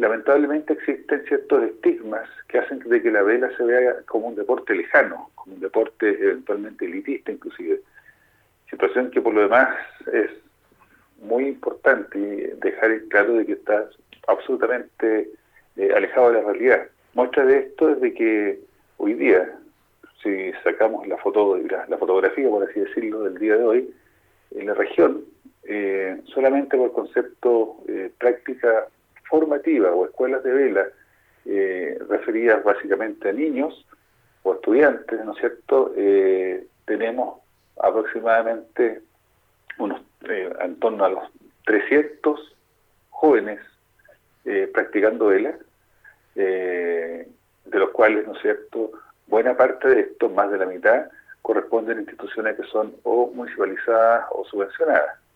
lamentablemente existen ciertos estigmas que hacen de que la vela se vea como un deporte lejano, como un deporte eventualmente elitista inclusive. Situación que por lo demás es muy importante dejar en claro de que está absolutamente alejado de la realidad. Muestra de esto es de que hoy día, si sacamos la fotografía, por así decirlo, del día de hoy, en la región, solamente por concepto práctica formativa o escuelas de vela, referidas básicamente a niños o estudiantes, ¿no es cierto? Tenemos aproximadamente en torno a los 300 jóvenes practicando vela, de los cuales, ¿no es cierto?, buena parte de esto, más de la mitad, corresponden a instituciones que son o municipalizadas o subvencionadas.